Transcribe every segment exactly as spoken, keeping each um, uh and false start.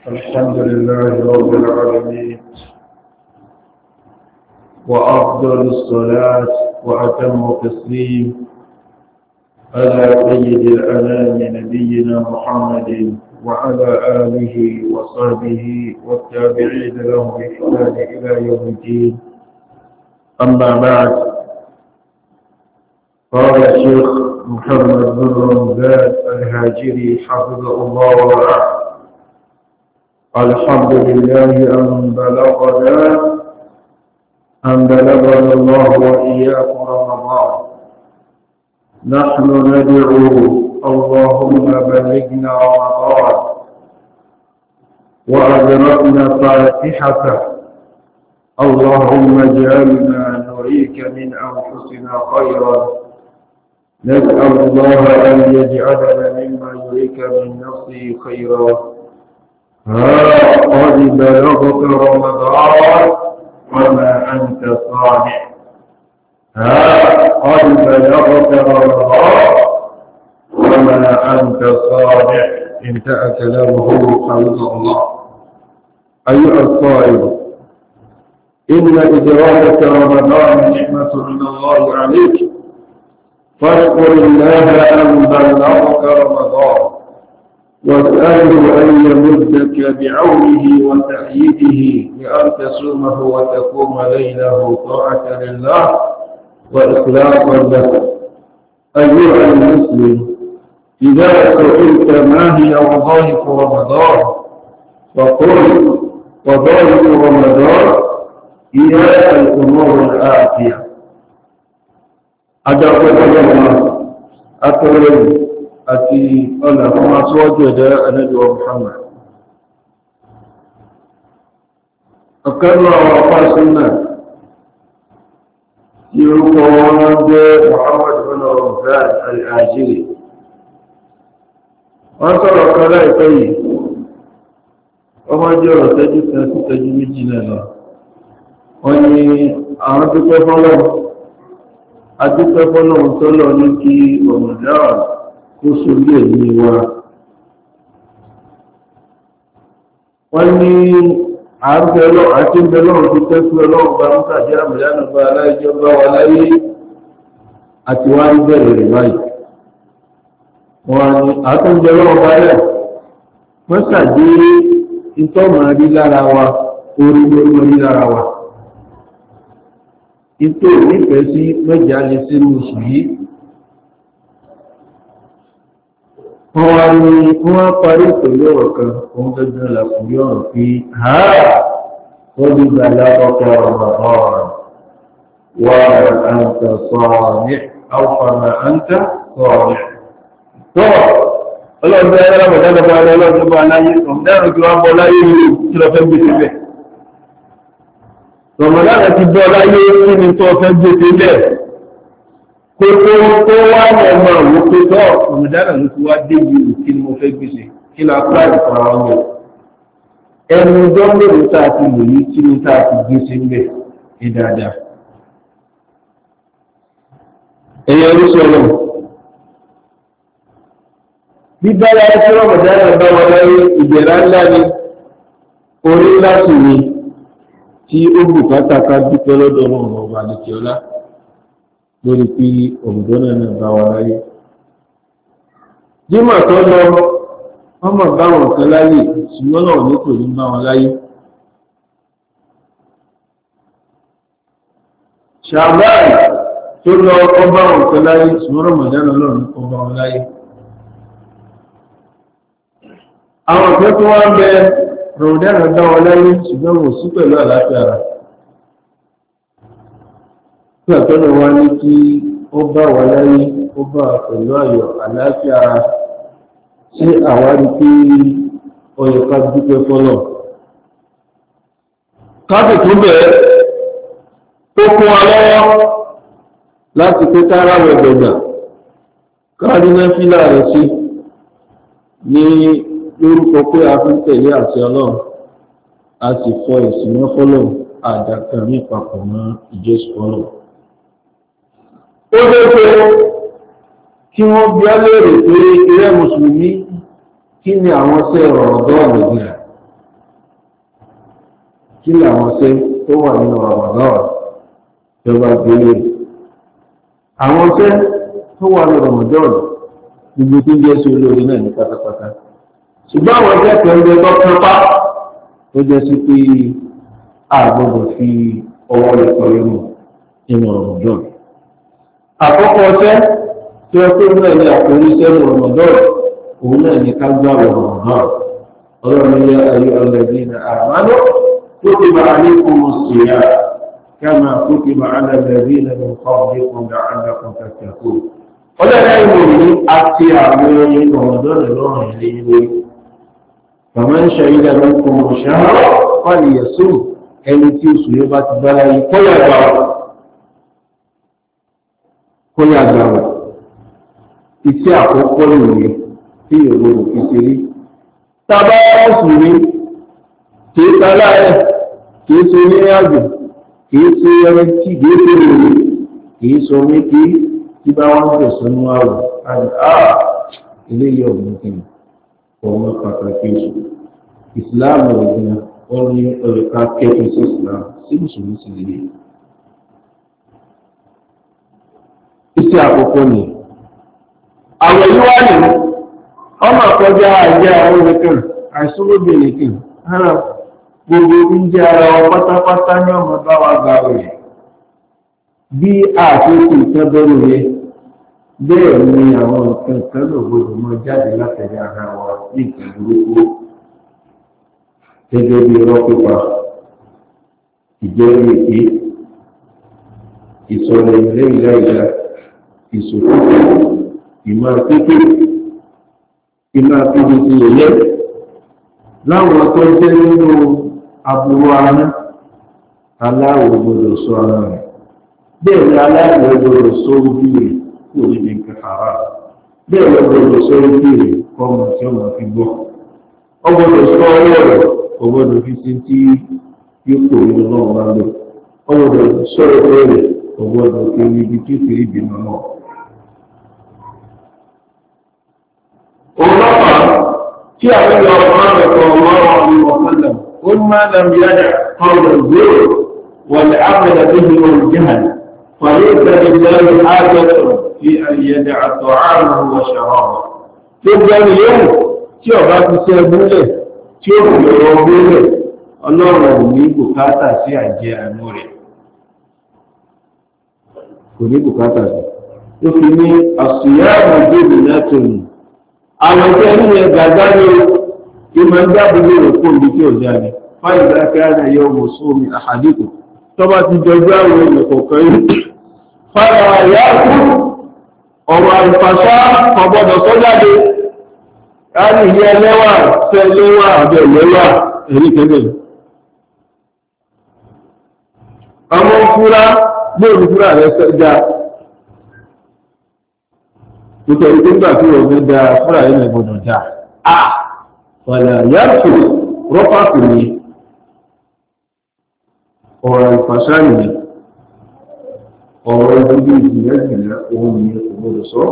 الحمد لله رب العالمين، وأفضل الصلاة وأتم التسليم على سيد الأنام نبينا محمد وعلى آله وصحبه والتابعين لهم بإحسان إلى يوم الدين. أما بعد، قال الشيخ محمد بن رمضان الهاجري حفظه الله ورعاه: الحمد لله أن بلغنا أن بلغنا الله وإياكم رمضان. نحن ندعو اللهم بلغنا رمضان وأدركنا فاتحته. اللهم اجعلنا نريك من أنفسنا خيرا. نسأل الله أن يجعلنا مما يريك من نفسه خيرا. ها قد بلغت رمضان وما أنت صانع. ها قد بلغت رمضان وما أنت صانع. انتهى كلامه حفظه الله. أيها الصائم، إن إدراك رمضان نعمة من الله عليك، فاشكر الله أن بلغك رمضان، واسأله أن يمدك بعونه وتأييده لأن تصومه وتقوم ليله طاعة لله وإخلاصا له. أيها المسلم، إذا سئلت ما هي وظائف رمضان فقل: وظائف رمضان هي الأمور الآتية. أدعو الله أكرم àti ọ̀nà fún aṣíwájú ẹ̀dá Ànábì wa Muhammad. ọ̀kanú àwọn apá súnnà tí orúkọ wọn jẹ́ Muhammad bin Ramadan al-Hajiri. wọ́n sọ̀rọ̀ kan láìpẹ́ yìí, wọ́n máa jẹ́ ọ̀rọ̀ tẹ́jú kan sí tẹ́jú méjì náà lọ. wọ́n ní àwọn dúpẹ́ fọ́lọ́ adúpẹ́ fọ́lọ́ tọ́lọ́ ní kí Ramadan kó sórí ẹ̀mí wa. wọ́n ní àti ìbẹ̀lọ́run tó tẹ́ fún ọlọ́run bá ń tàbí àmìlánà bá aláìjọ bá wà láyé àti wá ń bẹ̀rẹ̀ rẹ̀ báyìí. wọ́n ní àti ìbẹ̀lọ́run bá rẹ̀ wọ́n sàdé ìtọ́mọ̀ rí lára wa, orí lórí rí lára wa. ìtò nífẹ̀ẹ́ sí mẹ́jà lè sínú oṣù yìí. wọ́n wá ní wọ́n parí pẹ̀lú ọ̀rọ̀ kan, òun gẹ́gẹ́ làkùnrin ọ̀rọ̀ pé ha wọ́n bí gbàlá ọkọ̀ Ramadan wà àǹtà sọ̀rọ̀ àwọ̀fàmà àǹtà sọ̀rọ̀. tọ́ ọlọ́ọ̀bẹ́ ẹlẹ́mọ̀dánàbà ọlọ́ọ̀dọ́bà aláyé ọ̀mọ̀dánà tí wọ́n bọ́ láyé ìlú tí lọ fẹ́ gbé síbẹ̀. ọ̀mọ̀dánà ti bọ́ láyé kí ni tó fẹ́ gbé síbẹ̀. kó tó tó wá ọmọ àwọn tó tọ́ ọmọdára ló ti wá dé yìí kí ni mo fẹ́ gbèsè kí la pàdé fún àwọn ọmọ ẹnu dọ́gbẹ̀rún tá a ti lò ní kí ni tá a ti gbèsè ń bẹ̀ ní dáadáa. ẹ̀yẹ ló sọ̀rọ̀ bíbá ya tí ọmọdára bá wọn láyé ìbẹ̀rẹ̀ ńlá ni, orí ńlá sì ni tí ó bùkátà ká dúpẹ́ lọ́dọ̀ ọmọ ọba àdìkẹ́ ọlá lórí pé òmùdọ́nà náà bá wa láyé. jímọ̀ tó lọ wọ́n mọ̀ bá wọn kan láyé, ṣùgbọ́n náà ní kò ní bá wọn láyé. ṣàbáì tó lọ wọ́n bá wọn kan láyé, ṣùgbọ́n Ramadan náà ní kò bá wọn láyé. àwọn kan tó wá ń bẹ Ramadan náà bá wọn láyé, ṣùgbọ́n wọ́n sí pẹ̀lú àlàáfíà rẹ̀. Tí àtọ́nà wá ní kí ó bá wà láyé, ó bá pẹ̀lú ayọ̀ àlàáfíà ara, ṣé àwárí pé ọyọ̀ ká dúpẹ́ fọ́lọ̀. káàkiri tó bẹ̀rẹ̀ tó kún wa lọ́wọ́ láti pé kára rẹ̀ gbẹ̀gbà, káàrí náà fílà rẹ̀ sí ní lórúkọ pé a fi ń tẹ̀lé àti Ọlọ́run, a sì fọ ìsìnmọ́ fọ́lọ̀ àdàkà ní papọ̀ mọ́ ìjẹ́sù fọ́lọ̀. ó dé pé kí wọ́n bí á lérè pé ilẹ̀ mùsùlùmí kí ni àwọn ṣe ọ̀rọ̀ dọ́ọ̀lù gbìyà kí làwọn ṣe tó wà nínú Ramadan tó bá gbélé àwọn ṣe tó wà nínú Ramadan gbogbo tí ń jẹ́ sí olórí náà ní pátápátá ṣùgbọ́n àwọn ẹgbẹ́ kan ń lọ kápá tó jẹ́ sí pé a gbọ́dọ̀ fi ọwọ́ rẹ̀ kọrí mù nínú Ramadan àkọ́kọ́ ọ̀sẹ̀ tí wọ́n tó náà ní àkórí sẹ́nu Ramadan òun náà ní ká gbá Ramadan ọlọ́run yá ayé ọlọ́dún ní àmàlò كتب عليكم الصيام كما كتب على الذين من قبلكم لعلكم تتقون ọjọ́ ẹ̀rọ ní àti àwọn ẹ̀yìn ọmọdọ́rẹ̀ lọ́rùn ilé ìwé فمن شهد منكم الشهر فليصم ẹni tí oṣù yóò bá ti bára yìí kọ́yà gbàwọ̀ kọ́yà gbàwọ̀ iṣẹ́ àkọ́kọ́ nìyẹn tí yòówó fi ṣeré tábà oṣù rí kìí sálá ẹ̀ kìí ṣe ní àjò kìí ṣe ẹni tí kìí ṣe rèé kìí sọ ní kí tí bá wọ́n bẹ̀ sọ́nú àwọ̀ àti àà ilé yọ̀ ọ̀gbìn ọmọ pàtàkì oṣù ìsìláàmù ọ̀gbìn wọ́n ní ọ̀rẹ́ká kẹ́kọ̀ọ́ sí ìsìláàmù sí mùsùlùmí sí lè iṣẹ́ àkọ́kọ́ ni àwọn yíwá ní ọmọ àkọjá àjẹ́ àwọn nìkan àìsọ́lóbìnrin nìkan ara gbogbo oúnjẹ ara wọn pátápátá ní ọmọ bá wa gbà rẹ̀ bí àṣekù ìtàn bẹ̀rù rẹ̀ bẹ́ẹ̀ ni àwọn nǹkan kan ló gbọdọ̀ mọ jáde látẹ̀lé ara wa ní nǹkan burúkú gẹ́gẹ́ bí irọ́ pípa ìjẹ́rìí èké ìsọ̀rọ̀ ilé ìlà ìjà ìsòkòtò ìmọ̀ pípé ìmọ̀ pípé ti yẹ̀yẹ́ láwọn tó jẹ́ nínú aburú ara aláwọ̀ gbọdọ̀ sọ ara rẹ̀ bẹ́ẹ̀ ni aláwọ̀ gbọdọ̀ sọ ojú rẹ̀ kò ní ní kẹfàrà bẹ́ẹ̀ lọ gbọdọ̀ sọ ojú rẹ̀ kọ́mọ tí ọmọ fi gbọ́ ọ gbọdọ̀ sọ ọwọ́ rẹ̀ ọ gbọdọ̀ fi sí tí yóò kò nínú náà wá lò ọ gbọdọ̀ sọ ọwọ́ rẹ̀ ọ gbọdọ̀ fi ibi tí ó fi rí ìbínú náà. في أقول الله صلى الله عليه وسلم قل ما لم يدع قول الزور والعمل به والجهل فليس لله حاجة في أن يدع طعامه وشرابه تبقى اليوم tí ọba ti ṣe ẹgbẹ́lẹ̀ tí ó fi ọ̀rọ̀ ọgbẹ́lẹ̀ ọlọ́run ò ní bùkátà sí àjẹ àánú rẹ̀ kò ní bùkátà sí ó fi ní àṣìyá àmọ̀jẹ́bì látò ní àwọn ẹgbẹ́ ní ẹgbàgbá ní ìmọ̀ ń dábòlò òkú omi tí ó jáde fáìlì akẹ́rẹ́ náà yọ ọmọ sómi àhàdìkù tọ́ba ti jọjú àwọn èèyàn kọ̀ọ̀kan yìí fáìlì àyà kú ọ̀rọ̀ àlùfàṣà ọ̀gbọ́dọ̀ sọ́jáde láti ilé ẹlẹ́wà fẹ́ lẹ́wà àbẹ̀ lẹ́wà ẹ̀rí kẹ́lẹ̀ ọmọ fúra gbóòrùn fúra rẹ̀ sẹ́jà nítorí tó gbà tí wọ́n gbé da fúra yìí lè gbọdọ̀ dá a wàlà yàtò rọ́pàtì ni ọ̀rọ̀ ìfàṣà nìyí ọ̀rọ̀ ìdílé ìjìnlẹ̀ ìjìnlẹ̀ òun ni kò gbọdọ̀ sọ.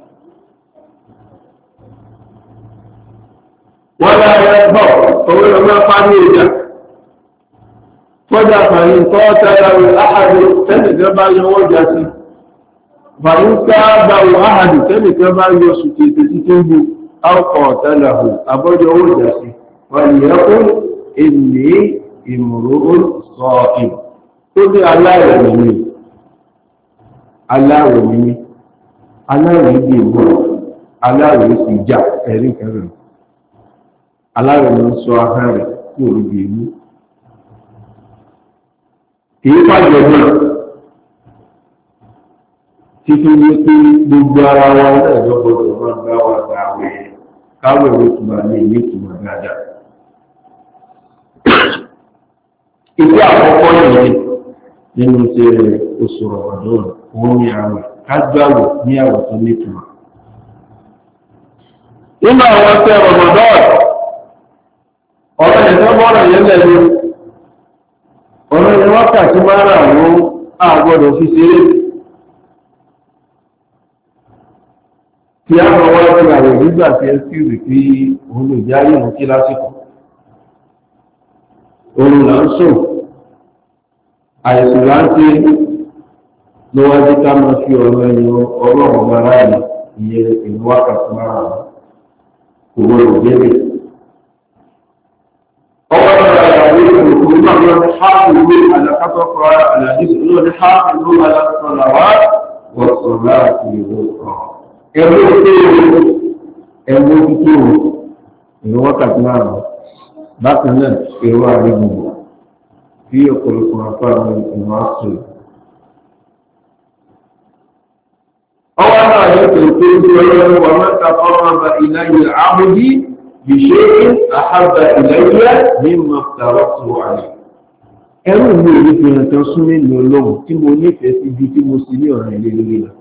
wọ́n dá ẹ bọ̀ owó lọ máa pa ní ìjà fọ́jà fàyín kọ́ tẹ́lá rẹ̀ áhàdì tẹ́lẹ̀kẹ́ bá yọ wọ́n jà sí fàyín ká bá wọ áhàdì tẹ́lẹ̀kẹ́ bá yọ sùkè títí tó ń bu ọkọ̀ tẹ́lẹ̀ hù abọ́jọ owó jà sí wọ́n yẹ kó ènì ìmùrò sọ ìm tó ní aláwọ̀ nìyí aláwọ̀ nìyí aláwọ̀ ìdí ìbò aláwọ̀ ìsì jà ẹ̀rí kẹrin aláwọ̀ sọ ahọ́n rẹ̀ kú òrùbí ìlú kìí pàjọ náà títí ní pé gbogbo ara wa náà lọ́gbọ̀dọ̀ máa gbá wa gba àwẹ̀ káwẹ̀ ló túnbà ní ilé ìtumọ̀ dáadáa. ìdí àkọ́kọ́ nìyẹn nínú ti oṣù Ramadan òun ní àwẹ̀ kágbáwò ní àwẹ̀ tó nítumọ̀. nínú àwọn tẹ Ramadan ọ̀rọ̀ ìtọ́gbọ́rọ̀ yẹn lẹ́nu ọ̀rọ̀ ni wákàtí mára àwọn àgbọ̀dọ̀ fi ṣeré tí a mọ̀ wá sí àwẹ̀ nígbà tí ẹ sí rí pé òun lè já yìí mú kí lásìkò òun là ń sùn àìsàn là ń ṣe lọ́wọ́dé ká máa fi ọ̀rọ̀ ẹ̀yìn ọlọ́run ọba láàyè ìyẹn ìlú wákàtí márùn-ún kò wọ́n jẹ́rẹ̀. ọwọ́ náà àyàwó ìlú náà lọ ní háàpùlú alákàtọ́kọ̀ àlàdé lọ ní háàpùlú alákàtọ́láwá wọ̀sọ̀ láti ìlú kan. ẹ̀rọ tó ẹ̀rọ tó ìlú wákàtí márùn-ún bákan náà èrò àrígbùn tí ọ̀pọ̀lọpọ̀ àfáàmì ìmọ̀ àṣẹ. ọwọ́ náà yóò tó tó ń sọ wà mẹ́ta fọ́nàbà ìlàyé àbúdí bí ṣe àhábà ìlàyé ní mọ̀tàrọ́tù àrẹ. ẹrù mi ò ní fi hàn tán sún nínú ọlọ́run tí mo nífẹ̀ẹ́ sí ju tí mo sì ní ọ̀ràn ilé lórí lọ.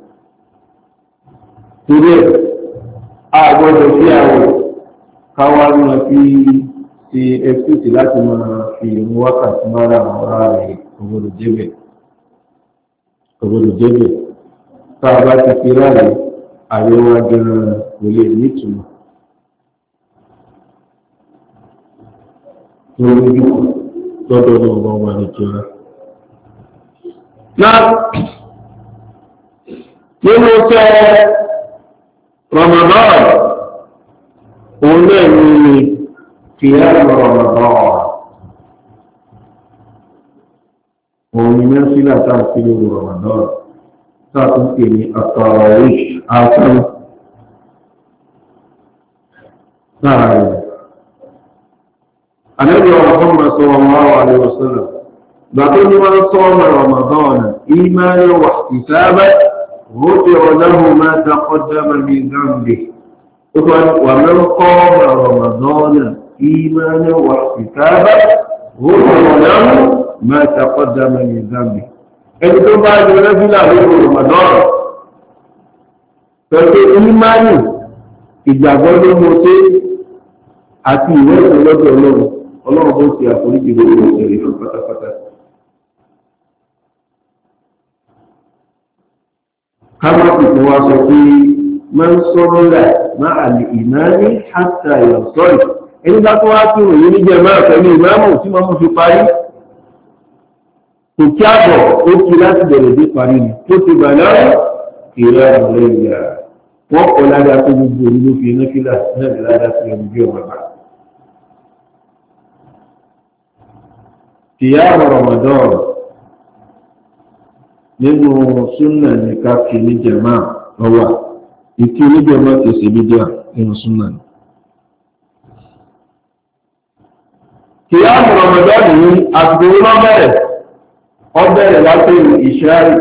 torí ẹ̀ a gbọ́dọ̀ sí àwọ̀ káwá náà fi ṣe ẹ̀fíìsì láti máa fi ìrún wákàtí mára àwọn ará rẹ̀ ọgbọ́dọ̀ jẹ́bẹ̀. ọgbọ́dọ̀ jẹ́bẹ̀. tá a bá ti fi ráàyè àyẹ̀wò agbẹ̀rẹ̀ kò lè nítumọ̀. lórí lọ́dọ̀ náà wọ́n wà ní kíra. náà nínú tẹ́ Ramadan òun náà ní قيام رمضان ومن فيلا تأكل رمضان تأكل التراويح آخر نعم النبي محمد صلى الله عليه وسلم بقول من صام رمضان إيمانا واحتسابا غفر له ما تقدم من ذنبه ومن قام رمضان إيمانا واحتسابا غفر له ما تقدم من ذنبه. ẹni tó bá jẹ lẹ́fílà lórí Ramadan pẹ̀lú ìmánì ìgbàgbọ́ ló mọ́ sí àti ìwé ìlọ́dọ̀ ọlọ́run ọlọ́run bó ti àforíjì gbogbo ìṣẹ̀lẹ̀ fún pátápátá. kámọ́pì tó wá sọ pé máa ń sọ́rọ́ rẹ̀ máa àlè ìmáni hátà ìyọ̀sọ́rì ẹni bá tó wá tí òye ní jẹ máa pẹ̀lú ìmáàmù tí wọ́n mú fi parí kò kí àbọ̀ ó kí láti bẹ̀rẹ̀ dé parí ni tó ti gbà lọ́rọ̀ kìrẹ́ ọ̀rẹ́ ìyá wọ́n kọ́ ládàá tó gbogbo orí ló fi iná fílà náà ní ládàá sí ẹni bí ọmọ bá. kìyà Ramadan nínú súnà ní ká kí ní jẹ̀má lọ́wọ́ ìkí ní jẹ̀má ti ṣe bídíà nínú súnà ní. kìyà Ramadan ní àgbòrò lọ́bẹ̀rẹ̀ ọbẹ̀rẹ̀ láti ìṣáì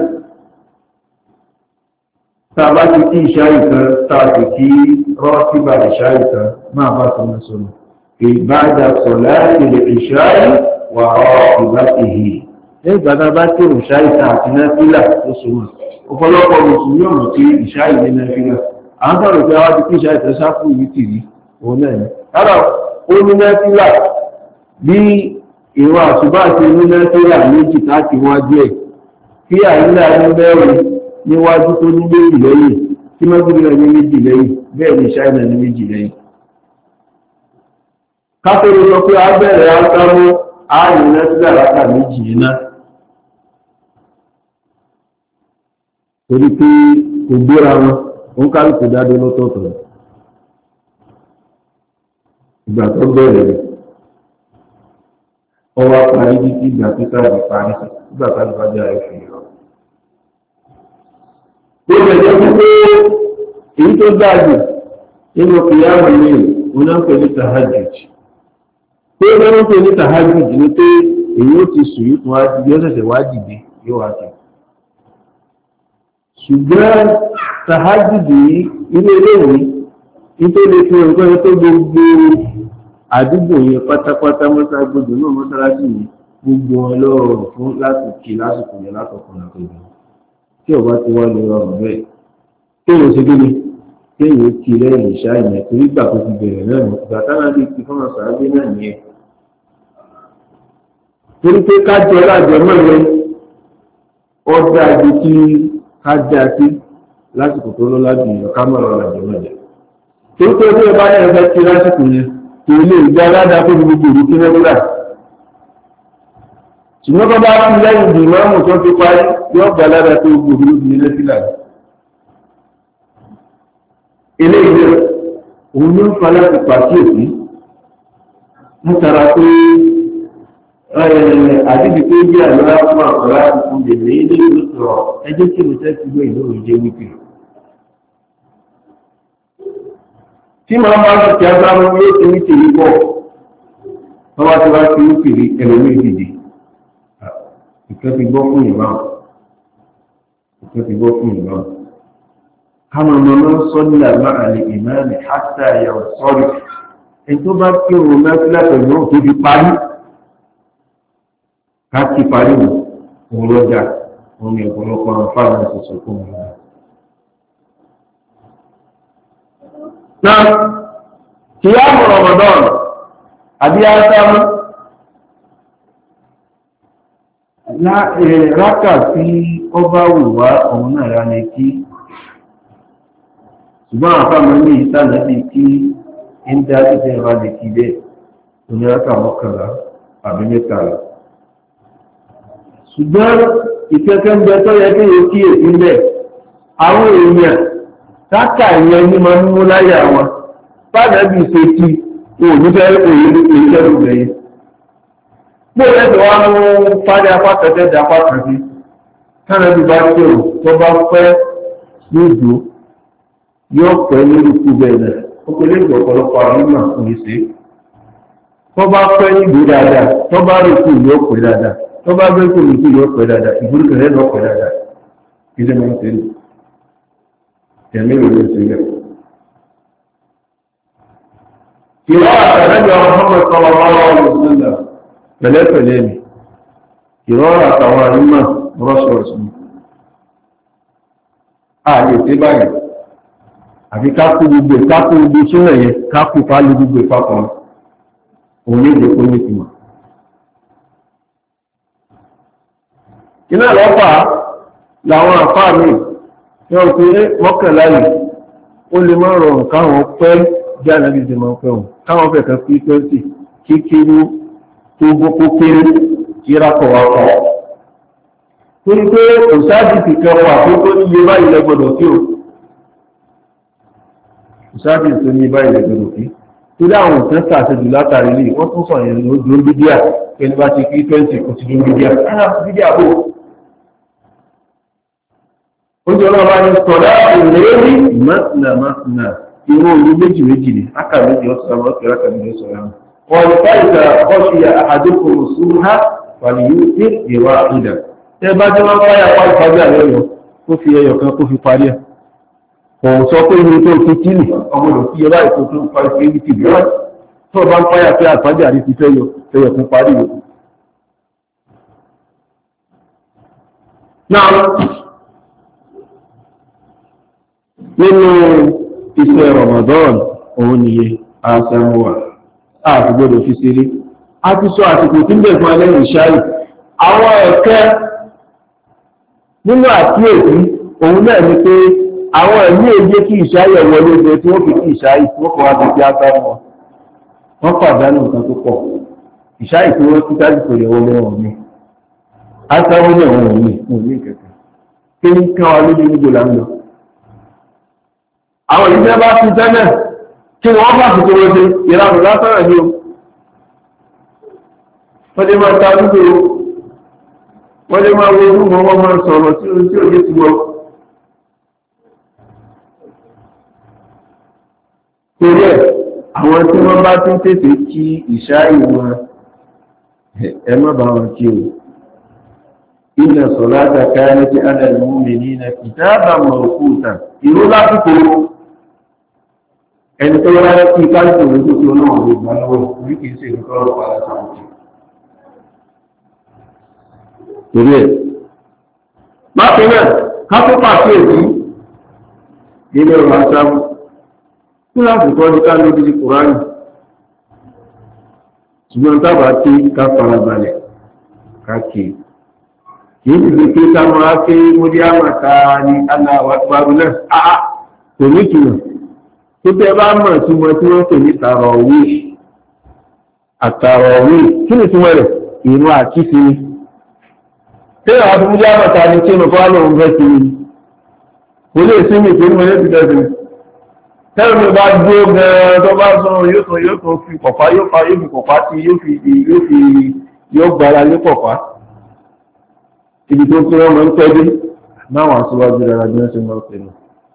tàbá ti kí ìṣáì kan tàbí kí rọ́tíbà ìṣáì kan máa bá tó mọ́ sọ́nà ìbádà sọ̀lá ilẹ̀ ìṣáì wà rọ́tíbà ìhì lẹ́gbàdá bá tí ìṣáì tàbí náfílà tó sọ́nà ọ̀pọ̀lọpọ̀ mùsùlùmí ọ̀nà tí ìṣáì ní náfílà àwọn tọ́rọ pé àwọn ti kí ìṣáì tẹ́ sáfù yìí tìrí òun náà ni lára ó ní náfílà bí ìwọ̀n àṣùbá àti nílẹ̀ tó rà méjì láti wájú ẹ̀ kí àìlà ní mẹ́rin níwájú tó ní méjì lẹ́yìn tí mọ́gbìnrin ní méjì lẹ́yìn bẹ́ẹ̀ ni ṣáìnà ní méjì lẹ́yìn. kápẹ́rẹ́ sọ pé a bẹ̀rẹ̀ ásámú ààyè lẹ́sílẹ̀ àrákà méjì iná torí pé kò gbéra wọn ó ń kálukú dádó lọ́tọ̀ọ̀tọ̀ ìgbà tó bẹ̀rẹ̀ rẹ̀ ọwọ́ parí títí ìgbà tí káàdì parí nígbà káàdì bá jẹ́ àìfì lọ. ó lè jẹ́ pé èyí tó dájú nínú kìyàmù ní onáńpẹ̀ ní tahajjud. pé onáńpẹ̀ ní tahajjud ní pé èyí ó ti sùn yíkun wá dìde ó ṣẹ̀ṣẹ̀ wá dìde yóò wá tẹ̀. ṣùgbọ́n tahajjud yìí ilé iléèwé nítorí fi ọgbọ́n tó gbogbo àdúgbò yẹn pátápátá mọ́ságbódò náà mọ́sálásí yìí gbogbo ọlọ́rọ̀ fún láti kí lásìkò yẹn látọkùnrin àtọ̀gbọ̀n tí ọba ti wá lè rọrùn bẹ́ẹ̀ kéèyàn ṣe kéde kéèyàn kí lẹ́yìn ìṣá ìyẹn torí gbà tó ti bẹ̀rẹ̀ náà ní ìgbà táwọn àti ti fọ́nà sàábé náà nìyẹn torí pé ká jẹ lájẹ mọ́lẹ̀ ọjà ibi tí ká já sí lásìkò tó lọ́lá jù lọ ká mọ̀ ọ́ lájẹ mọ́lẹ̀ torí pé bí ẹ bá yẹn fẹ́ kí lásìkò yẹn kò lè gba aládàá tó gbogbo ìlú kí wọ́n gbà ṣùgbọ́n tó bá fi lẹ́yìn ìdì ìmọ̀ọ́mù tó ti parí yóò gbà lára tó gbòdú ní lẹ́fílà eléyìí òun ló ń fa láti pàkíyèsí látara pé àdébí pé bí àlọ́lá fún àkọ́lá fún bèbè ilé ìlú sọ̀rọ̀ ẹjẹ́ tí mo tẹ́ ti gbé ìlú òjé wípé tí màá bá ti kí agbára yóò ti wípé yìí pọ̀ wọ́n bá ti wá sí wípé ẹlòmí ìdìdì ìkẹ́ ti gbọ́ fún ìmáà ìkẹ́ ti gbọ́ fún ìmáà káwọn ọmọ náà sọ nílà máa lè ìmáàmì hátà ẹ̀yàwó sọ́rí ẹni tó bá kí òun mẹ́fílà pẹ̀lú náà tó fi parí káàkiri parí òun lọ́jà òun ni ọ̀pọ̀lọpọ̀ àǹfààní àṣẹṣọ fún wọn. náà kì í àmọ̀ Ramadan àbí ásámú rákà tí ọba wù wá òun náà rá ní kí ṣùgbọ́n àfàmọ́ ní ìsànà bí kí ń dá ìjẹ́ ìwà lè kí bẹ́ẹ̀ òní rákà mọ́kànlá àbí mẹ́tàlá ṣùgbọ́n ìkẹ́kẹ́ ń bẹ tó yẹ kí yóò kí èsì ń bẹ̀ àwọn èèyàn rákà ìyẹn ní máa ń mú láyà wọn báyìí bí ṣe kí òun ní fẹ́ òye ní iṣẹ́ ìgbẹ̀yìn bó lẹ́sẹ̀ wá mú fárí apátẹ́tẹ́ dá apátẹ́tẹ́ kánàbí bá ṣe ò tó bá pẹ́ ní ìdó yóò pẹ́ lórí ikú bẹ̀rẹ̀ ó pẹ́ lẹ́gbẹ̀ẹ́ ọ̀pọ̀lọpọ̀ àwọn ìmọ̀ òye ṣe tó bá pẹ́ ní ìdó dáadáa tó bá rí ikú yóò pẹ́ dáadáa tó bá gbé ikú ikú yóò pẹ́ dáadáa ìgbórúkọ rẹ̀ lọ pẹ́ dáadáa kí lè máa ń tẹ̀lé tẹ̀mí rẹ̀ ló ṣe rẹ̀. ìwọ́ àtàlẹ́jọ́ ọmọ sọ̀rọ̀ ọlọ́run sílẹ̀ pẹ̀lẹ́pẹ̀lẹ́ ni ìwọ́ àtàwọn àrímọ̀ rọ́ṣọ̀ọ̀ṣù ààyè tí báyìí àfi kákú gbogbo ìkákú gbogbo súnmọ̀ yẹn kákú pálí gbogbo ìpapọ̀ òun ní ìdókò ní ìtumọ̀. iná lọ́pàá làwọn àfáà mi wọ́n pe mọ́kànlá yìí ó lè má rọrùn káwọn pẹ́ jẹ́ ànábì ti máa ń pẹ́ wọn káwọn fẹ̀ kan fi twenty kékeré tó gbókó kéré kírákọ̀ wá kọ́ torí pé òṣáàdì ti kẹwọ́ àkókò ní iye báyìí lẹ́gbọ̀dọ̀ kí o òṣáàdì tó ní iye báyìí lẹ́gbọ̀dọ̀ kí torí àwọn òṣèǹ tàṣejù látàrí lè wọ́n tún sọ yẹn ló dúró bídíà ẹni bá ti kí twenty kò ti dúró bídíà rárá bídíà bò ó jọ náà bá ní sọ̀dá ìlérí mọ́tìnà irú orí méjì méjì ni aka méjì ọ̀sán àwọn ọ̀sán aka méjì ọ̀sán àwọn wọ́n ká ìta ọ̀ṣì àdókò òṣùwà wàlíyú ní ìwà ìdà tẹ́ bá jẹ́ wọ́n fáyà pa ìfàbí àlẹ́yọ kó fi ẹyọ kan kó fi parí ẹ̀ kò sọ pé ní tó fi tíìlì ọmọdé fi ẹlá ìkó tó parí pé ní tìbí rẹ̀ tó bá ń fáyà pé àfàbí àrí ti fẹ́yọ fẹ́yọ kan parí yòókù. náà nínú iṣẹ́ Ramadan òun nìyẹ àṣẹwà àti gbọ́dọ̀ fi ṣeré a ti sọ àsìkò tí ń bẹ̀ fún alẹ́yìn ìṣáyì àwọn ẹ̀kẹ́ nínú àkíyèsí òun náà ni pé àwọn ẹ̀mí èyí kí ìṣáyì wọlé ẹgbẹ́ tí wọ́n fi kí ìṣáyì tí wọ́n kọ́ wá bí átá wọn wọ́n pàdánù nǹkan tó pọ̀ ìṣáyì tí wọ́n ti dájú kò lè wọlé wọn ní átá wọn ní àwọn òní òní kẹ̀kẹ́ kí ní kí wọn lójú níbo là ń lọ àwọn ìjẹ́ bá fi tẹ́lẹ̀ kí wọ́n bá fi tó wọ́n ṣe ìranù lásán ní o wọ́n lè máa ta dúdú wọ́n lè máa wo ojú wọn wọ́n máa sọ̀rọ̀ tí ó tí ó yé ti wọ́n torí ẹ̀ àwọn tí wọ́n bá tún tètè kí ìṣáì wọn ẹ má bá wọn kí o inna salata kanat ala al-mu'minina kitaban mawquta ìró lásìkò ẹni tó wá kí káàkiri òun tó tí ó náà lè gbà lọ́wọ́ orí kìí ṣe nǹkan ọ̀pọ̀ aláṣàmùtì torí ẹ̀ bákan náà kápẹ́ pàṣẹ èdè nínú ọ̀rọ̀ aṣáájú tí láti kọ́ ní ká lóbi ní kùránì ṣùgbọ́n tábà tí ká farabalẹ̀ káàkiri kìí sì fi pé ká máa ké mórí àmàta ní aláwọ̀ àgbàrú náà àá kò ní kìnnà tó tẹ́ bá mọ̀ tí wọ́n tí wọ́n pè ní tàrọ̀wé àtàrọ̀wé kí ni túmọ̀ rẹ̀ ìrun àkífi tí àwọn tó mújá mọ̀ta ní kí nùfà lóun fẹ́ sí kò lè sí mi tó ní mọ̀lẹ́ ti dẹ́sẹ̀ tẹ́lẹ̀ mi bá dúró gan-an tó bá sọ yóò tó yóò tó fi kọ̀pá yóò fa yóò fi kọ̀pá tí yóò fi yóò fi yóò gbára lé kọ̀pá ibi tó kí wọ́n máa ń tẹ́lẹ̀ náwọn aṣíwájú dára bí wọ́n ṣe máa ń tẹ̀lé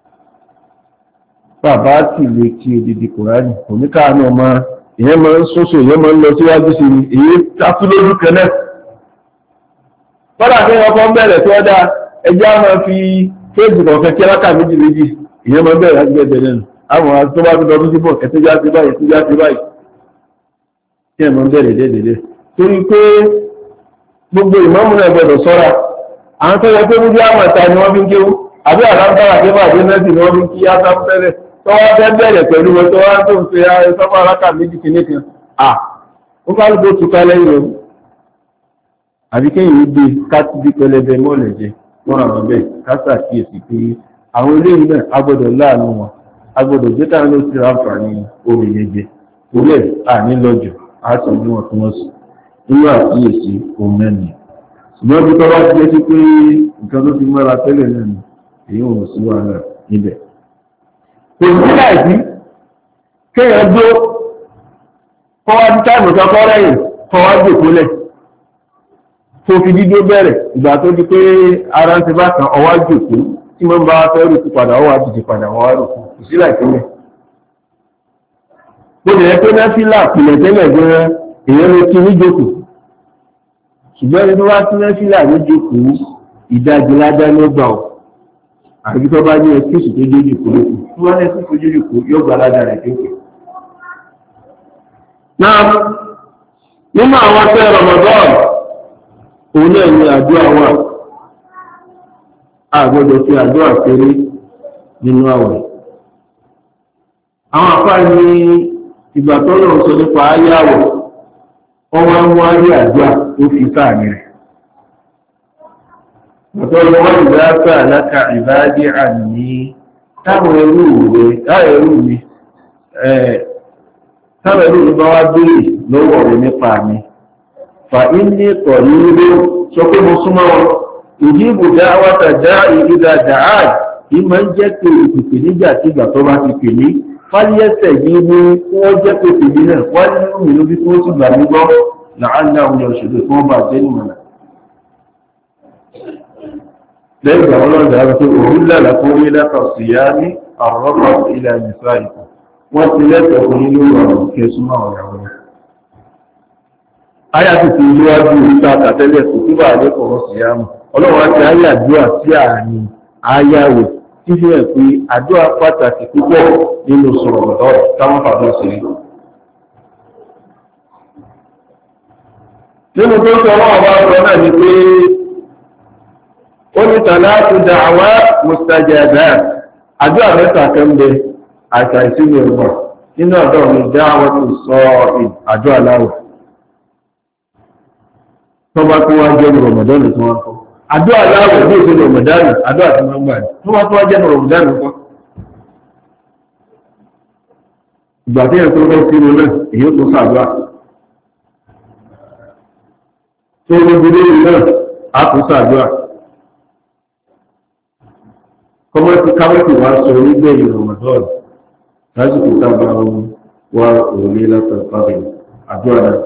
bàbá tì lè kí odidi kòránì oníkàánú ọmọ ìyẹn máa ń sọ́sọ́ ìyẹn máa ń lọ síwájú sí ni èyí tátú lójú kẹ́lẹ́ kọ́dà kí wọ́n kọ́ bẹ̀rẹ̀ tí wọ́n dá ẹjẹ́ á máa fi fèsì kọ̀ọ̀kan kí alákà méjì méjì ìyẹn máa bẹ̀rẹ̀ láti bẹ̀rẹ̀ lẹ́nu àwọn tó bá tó lọ sí bọ̀ ẹ̀tọ́ já sí báyìí tó já sí báyìí kí ẹ̀ máa bẹ̀rẹ̀ dédédé torí pé gbogbo ìmáàmù náà gbọdọ̀ sọ́ra àwọn tó yẹ pé mújú àmọ̀ta ni wọ́n fi ń kéwú àbí àlámbára kébà dé mẹ́sì ni wọ́n fi ń kí ásámú tẹ́lẹ̀ tó wá fẹ́ bẹ̀rẹ̀ pẹ̀lú wọn tó wá tó ń ṣe sọ́fà alákà méjì kìíní kan à ó bá lóko túká lẹ́yìn o àbí kéyìn gbé kátìdí pẹlẹbẹ mọ́lẹ̀ jẹ wọ́n àwọn bẹ́ẹ̀ kásà kíyèsí pé àwọn eléyìí náà agbọ́dọ̀ láàánú wọn agbọ́dọ̀ jẹ́ káwọn ló ti ráǹfààní omi yẹn jẹ orí ẹ̀ àní lọ́jọ́ àti ní wọn tún wọ́n sí nínú àkíyèsí ohun mẹ́rin ṣùgbọ́n bí tọ́wọ́ ti jẹ́ sí pé nǹkan tó ti mọ́ra tẹ́lẹ̀ náà ni èyí ò sí wàhálà níbẹ̀. kò sí láìsí kéèyàn dó kọ́wá ní táìmù kan kọ́ rẹ̀yìn kọ́wá jòkó lẹ̀ tó fi dídó bẹ̀rẹ̀ ìgbà tó di pé ara ń ti bá kan ọwá jòkó tí wọ́n bá fẹ́ rùkú padà ọwá jìjì padà wọ́n wá rùkú kò sí láìsí lẹ̀. bó lè yẹ pé náfìlà pìlẹ̀ tẹ́lẹ̀ gan-an èèyàn ló kí ní jòkó ṣùgbọ́n ẹni tó wá sí náfìlà ní jòkó ìdajì ládá ló gbà ọ́ àbí tó bá ní ẹkíṣù tó jójú kò lókù tí wọ́n lẹ́sí tó jójú kò yóò gba ládá rẹ̀ kéèké. náà nínú àwọn tẹ́ Ramadan òun náà ní àdúrà wà àgbọ́dọ̀ fi àdúrà kéré nínú àwẹ̀. àwọn àpá ní ìgbà tó lọ sọ nípa ayé àwẹ̀ wọ́n wá mú ayé àdúrà tó fi sáàmì rẹ̀. Ọ̀tọ́ wọ́n ìdáfẹ́ àlákà ìbáadé àní táwọn ẹrú rẹ̀ táwọn ẹrú mi táwọn ẹrú mi bá wá béèrè lọ́wọ́ rẹ̀ nípa mi. Fà ní pọ̀lú ló sọ pé mo súnmọ́ wọn. Ìdí ìbùdá wátà dá ìdídà dàáì kì máa ń jẹ́ pé ìpèpè nígbà tí ìgbà tó bá ti pè ní. Fáyẹ́sẹ̀ yìí ní kí wọ́n jẹ́ pé tèmi náà wọ́n nínú mi lóbi tí wọ́n sì gbà mí gbọ́ làálàá òun yọ̀ ṣèlú tí wọ́n bá jẹ́ nìmọ̀nà. lẹ́yìn àwọn ọlọ́dà wípé òun lẹ́la fún orí lẹ́tọ̀ sí yá ní àrọ́pọ̀ ilẹ̀ àmìsá ìkọ̀ wọ́n ti lẹ́tọ̀ fún nínú ọ̀rọ̀ kí ẹ súnmọ́ ọ̀rọ̀ wọn. Ayá ti fi níwájú ìta àtàtẹ́lẹ̀ kò tí wà ní ọ̀rọ̀ sí yá mọ̀ ọlọ́run á ti ayé àdúrà sí àárín ayáwò tí fi hàn pé àdúrà pàtàkì púpọ̀ nínú sọ̀rọ̀ ọ̀dọ́ táwọn fàdó sí rí. nínú tó sọ ọlọ́run bá sọ náà ni pé ó ní tàlátù da'wa mustajabat àdúrà mẹ́ta kẹ́mbẹ̀ àṣà ìsinmi ọgbọ̀n nínú ọ̀dọ́ mi da'watu sa'im àjọ aláwọ̀ tó bá tó wá jẹ́ rọ̀mọ̀dọ́nù tí wọ́n kọ́ àjọ aláwọ̀ ní ìṣẹ́ rọ̀mọ̀dánù àjọ àti mọ́gbà tó bá tó wá jẹ́ rọ̀mọ̀dánù kọ́ ìgbà tí ẹ̀ tó rọ́ sínú náà èyí tó sàdúrà tó gbogbo lórí náà á tó sàdúrà kọ́mọ́tí káwọ́tì wá sọ onígbẹ̀yìn Ramadan lásìkò tábà wá òní látàkàrí àdúrà náà.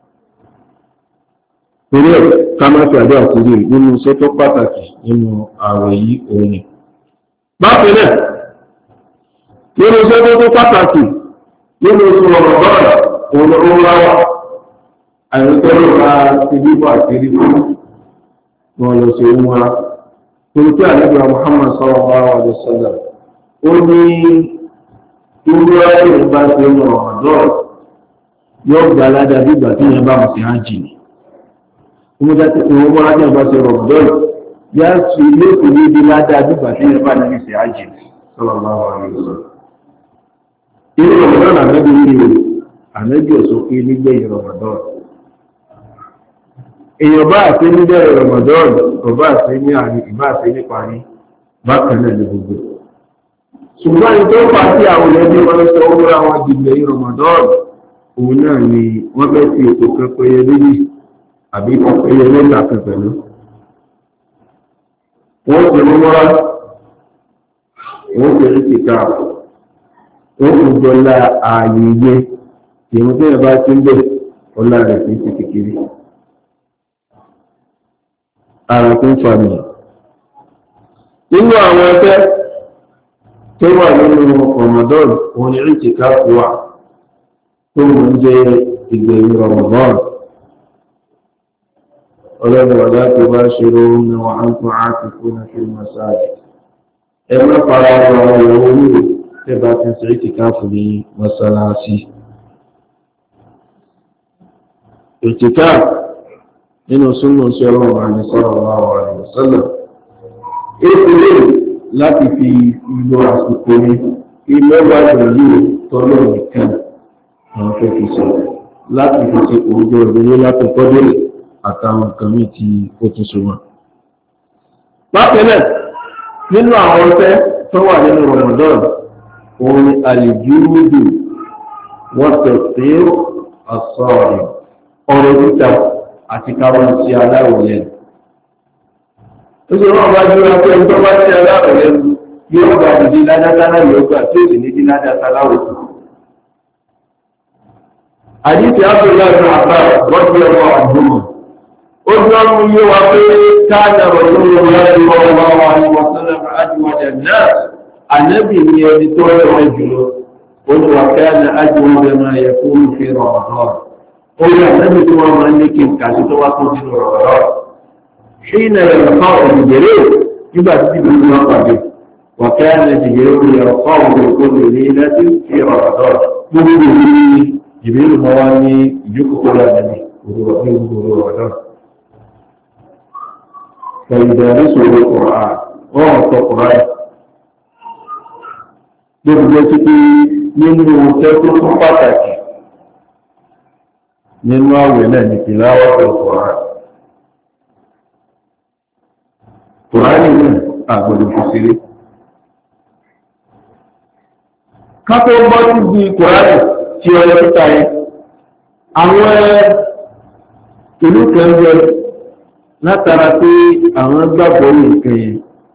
torí ẹ̀ kámọ́tì àdúrà kúrò nínú iṣẹ́ tó pàtàkì nínú ààwẹ̀ yìí òní. bákan náà nínú iṣẹ́ tó tó pàtàkì nínú oṣù Ramadan òun ó ráwà àìrìntọ́rọ̀ bá ti bíbọ̀ àti rí fún wọn lọ sí ohun wa. Olùkọ́ àlẹ́gbà Muhammad sallallahu alaihi wasallam ó ní irú ayé bá ṣe ń rọ̀ ọ̀dọ́ yóò gba aládàá nígbà tí yẹn bá mọ̀ sí hajj ni. Wọ́n dá sí ìwọ́n bá rájẹ̀ bá ṣe rọ̀ ọ̀dọ́ yá sí ilé ìpínlẹ̀ ibi ládàá nígbà tí yẹn bá ní sí hajj ni sallallahu alaihi wasallam. Irú ọ̀dọ́ àmẹ́bí ní ìlú àmẹ́bí ọ̀sọ́ pé nígbẹ̀yìn Ramadan. Èèyàn bá àti ní bẹ̀rẹ̀ Ramadan kò bá àti ní àrí ìbá àti ní parí bákan náà ní gbogbo. Ṣùgbọ́n ní tó fà sí àwọn ẹbí wọn sọ owó àwọn dìgbẹ̀ Ramadan òun náà ni wọ́n fẹ́ fi ètò kan péye méjì àbí kan péye mẹ́ta kan pẹ̀lú. wọ́n ti mú mọ́ra wọ́n ti rí kíkà wọ́n kò jọlá ààyè yẹ ìwọ̀n tí ẹ̀ bá ti ń bẹ̀ ọlá rẹ̀ kìí ṣe kékeré ara tó ń fa mi nínú àwọn ẹgbẹ́ tó wà nínú Ramadan òun ni rí kíkà wà tó ń jẹ́ ìgbẹ̀yìn Ramadan ọlọ́dọ̀ ọ̀dá tó bá ṣe lóhun ní wọ́n ń tún áàkùnkùn ní fi masáàjì ẹgbẹ́ para ọ̀rọ̀ ìyàwó orílẹ̀ tẹ́bà tí ń ṣe ìtìkáàfù ní mọ́sálásí ìtìkáàfù nínú súnmọ́ sí ọlọ́run àní sallallahu alaihi wasallam èkùnlé láti fi ìlú àsìkò ní ilẹ̀ wájú yìí tọ́lọ́ nìkan àwọn fẹ́ fi sọ láti fi ṣe òjò ìdílé láti kọ́dé àtàwọn nǹkan mí tí ó tún so wọn. Bákẹ́lẹ̀ nínú àwọn ọ̀fẹ́ tó wà nínú Ramadan òun ni àlèjúrúdù wọ́n tẹ̀sí ọ̀sọ̀rọ̀ ọ̀rọ̀ títà àti káwọn sí aláwọ̀ lẹ́nu. Ó ṣe wọ́n bá jùlọ pé ẹni tó bá sí aláwọ̀ lẹ́nu yóò gbà dìde ládátálá yóò gbà tí ó sì ní dí ládátálá òkú. Àdíṣẹ́ Abdullahi ibn Abbas rọ́bí ọmọ àdúgbò ó jọ mú yé wa pé káàdà rọ̀lọ́rọ̀ láti wọ́n wá wá ní wọ́sánlẹ̀ àjíwọ̀dẹ̀ náà ànábì ní ẹni tó rẹ̀ jùlọ ó ní wà káàdà àjíwọ̀dẹ̀ máa yẹ fún fi rọ̀rọ̀ ó rí ànábì tí wọ́n máa ń ní kí n kàṣí tó wá tó nínú rọ̀rọ̀ ṣí iná rẹ̀ fà òjìjẹrẹ nígbà tí bí wọ́n pàdé wà káàdà jìjẹrẹ ó yẹ fà òjìjẹrẹ láti fi rọ̀rọ̀ gbogbo ìrírí ìbéèrè mọ́ wá ní ìjókòó lánàá òwúrọ̀ ní òwúrọ̀ náà. Fẹ̀yìndẹ̀rí sọ̀rọ̀ Kùránì, wọ́n wọ́n sọ Kùránì. Lóbi jẹ́ sí pé nínú oúnjẹ tó tún pàtàkì nínú àwẹ̀ náà ní tìláwà sọ Kùránì. Kùránì náà àgbọ̀dọ̀ fi ṣeré. Ká tó bọ́ sí di Kùránì tí ọjọ́ títà yẹn àwọn ìlú kẹ́ńjẹ látara pé àwọn gbàgbọ́ nìkan yẹn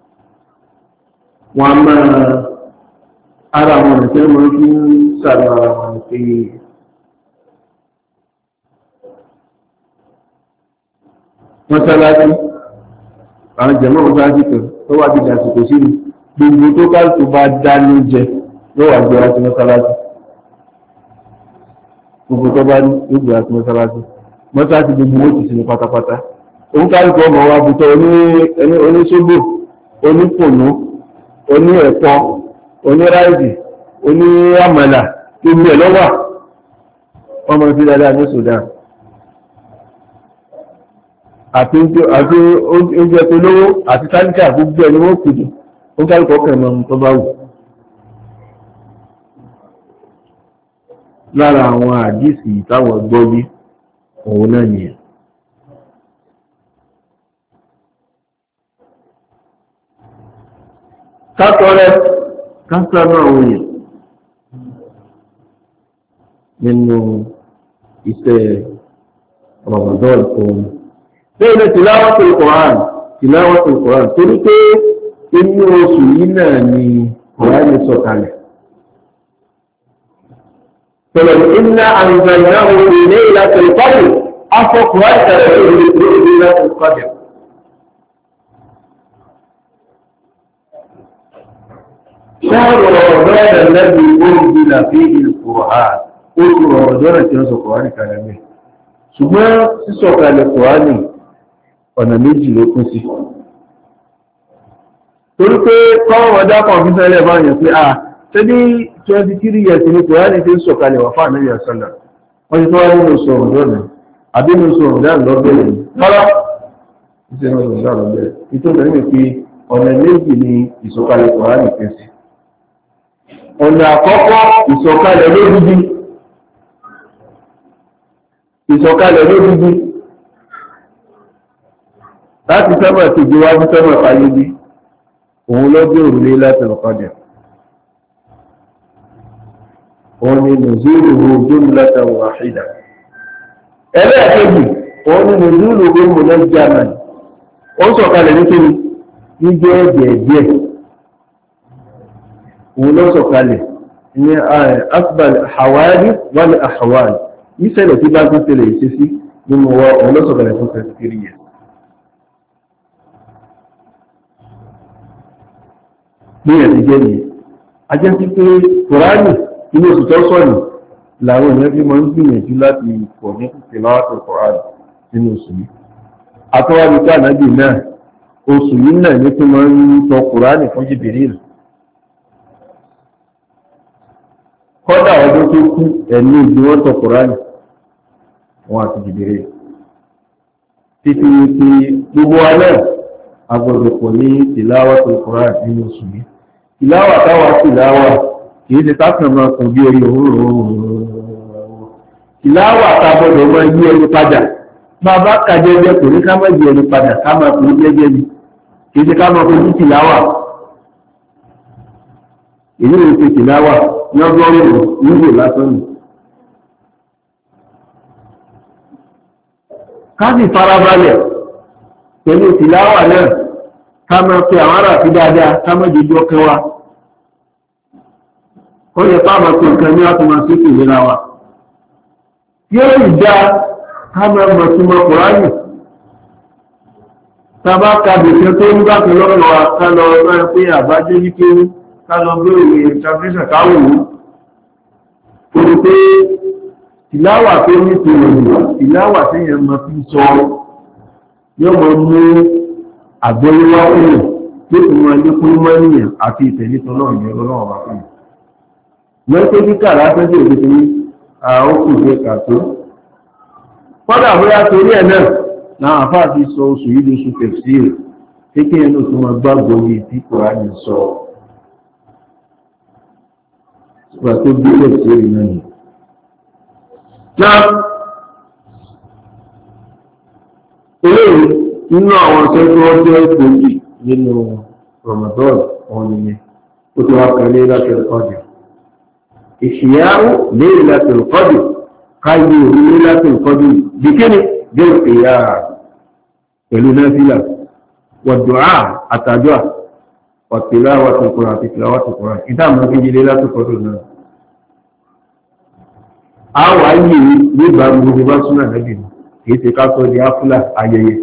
wọ́n a máa ara wọn nìkan máa fi ń sàrò ara wọn pé mọ́sálásí àwọn jẹ̀mọ́ mọ́sálásí kan tó wá ti dàsìkò sínú gbogbo tó ká tó bá dá ní jẹ ló wà gbé wá sí mọ́sálásí gbogbo tó bá ní gbogbo àti mọ́sálásí mọ́sálásí gbogbo ó ti sinmi pátápátá òun kálùkù ọmọ wa bùtọ̀ oníṣógbò onípònú oní ẹ̀kọ́ oníráìdì oní àmàlà gbogbo ẹ̀ lọ́wà ọmọ sí dáadáa ní Sudan àti oúnjẹ tó lówó àti tálíkà gbogbo ẹ̀ ni wọ́n kùdù òun kálùkù ọkàn mọ́ tó bá wù. Lára àwọn àdísì táwọn gbọ́yé òun náà nìyẹn. Kátọ́rẹ́ kásánà àwọn èèyàn nínú iṣẹ́ Ramadan òun. Bẹ́ẹ̀ tìláwọ́tò Kùránì, tìláwọ́tò Kùránì, torí pé inú oṣù yìí náà ni Kùránì sọ̀kalẹ̀. فلو إنا أنزلناه في ليلة القدر أفق وأكثر في ليلة القدر شهر رمضان الذي أنزل فيه القرآن قلت رمضان تنسى القرآن كلامه ثم سيسوك على القرآن ọ̀nà méjì ló kún sí torí pé kọ́wọ́ ọ̀dá kan fi sẹ́lẹ̀ bá yẹn pé à tẹ́bí twenty-three years ní Kùránì tí ń sọ̀kalẹ̀ wà fáà náà yàsọ́lá wọ́n ti tó wá nínú sọ̀rọ̀ lọ́nà àbí nínú sọ̀rọ̀ dáà lọ́bẹ̀rẹ̀ fọ́lá ìṣẹ́ sọ̀rọ̀ dáà lọ́bẹ̀rẹ̀ ìtọ́jọ́ nínú pé ọ̀nà méjì ni ìsọ̀kalẹ̀ Kùránì pín sí ọ̀nà àkọ́kọ́ ìsọ̀kalẹ̀ lódìdí ìsọ̀kalẹ̀ lódìdí láti sẹ́mọ̀ kejì wá sí sẹ́mọ̀ fàyè bí òun lọ́gbẹ̀ òrùlé láti lọ́kọ́dẹ̀ òun ni nùzúlùú jumlatan wahida ẹlẹ́ẹ̀kejì òun ni nùzúlùú munajjaman ó sọ̀kalẹ̀ ní kíni níjẹ́ ẹ̀jẹ̀ díẹ̀ òun ló sọ̀kalẹ̀ ní asbal hawari wal ahwal ìṣẹ̀lẹ̀ tí bá tún tẹ̀lé ìṣesí nínú wa òun ló sọ̀kalẹ̀ fún thirty three years. bí ẹ̀ ti jẹ́ nìyẹn a jẹ́ sí pé kùránì inú oṣù tó sọ̀nì làwọn èèyàn fi máa ń gbìyànjú láti pọ̀ ní tìláwàtò kùránì nínú oṣù yìí. atọ́wádìí ká ànábì náà oṣù yìí náà ní tó máa ń tọ kùránì fún Jibril. kọ́dà ọdún tó kú ẹ̀mí ìdí wọ́n tọ kùránì wọn àti Jibril. títí tí gbogbo wa náà a gbọ́dọ̀ pọ̀ ní tìláwàtò kùránì nínú oṣù yìí. tìláwà táwa tìláwà kìí ṣe tákàn máa kùn bí orí òun tìláwà tá a gbọ́dọ̀ máa yí ẹni padà máa bá ka jẹ́jẹ́ kò ní ká má yí ẹni padà ká máa kùn jẹ́jẹ́ ni kìí ṣe ká máa fojú tìláwà èyí ló ń ṣe tìláwà lọ́gọ́rùn-ún nílò lásán nù. ká sì farabalẹ̀ pẹ̀lú tìláwà náà ká máa pe àwọn ará sí dáadáa ká má jẹjọ́ ọkàn wa ó yẹ fáwọn ọkọ̀ nǹkan ní àtúmọ̀ sí ìlera wa yóò rí dá ká máa mọ̀ sí mọ́ Kùránì tàbá kàbìkẹ́ tó ń bá kan lọ́rọ̀ wa ká lọ máa pé àbájé ní pé ká lọ gbé ìwé ìtàfíṣà káwò ó rí pé ìláwà tó ní tòrò ìláwà tí yẹn mọ̀ fi sọ yóò mọ̀ mú àgbóyíwá fún tó tún mọ́ ilé fún mọ́nìyàn àti ìtẹ̀lé tọ́lọ́run ní ọlọ́run wà fún wọ́n tó kíkà látọ́jú ìgbésí ní àwọn òkùnjẹ kàtó kọ́dà bóyá torí ẹ̀ náà náà àfáà ti sọ oṣù yìí lóṣù tẹ̀síìrì kékeré ló tún máa gbàgbọ́ yìí tí Kùránì sọ ìgbà tó gbé tẹ̀síìrì náà nì. náà eléyìí nínú àwọn sẹ́tọ́ ọjọ́ ìgbòjì nínú Ramadan ọ̀hún nìyẹn ó ti wá kan lé láti ọjọ́ ìṣìyàwó Laylatul Qadr káyé orí Laylatul Qadr bìkínì bí ìyá pẹ̀lú náfílà wàdùá àtàdùá wàtíláwàtul Qur'an àti tìláwàtul Qur'an ìdáàmú kí jílé Laylatul Qadr náà. a wà yìí nígbà gbogbo bá súnà lẹ́bì kìí ṣe ká sọ di áfúlà ayẹyẹ.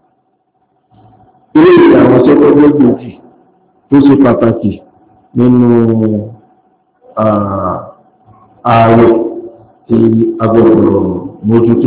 ilé ìgbà àwọn sọ́kọ́gbọ́ gbòógì tó ṣe pàtàkì nínú ààrẹ tí agbọ̀gbọ̀rọ̀ mójútó.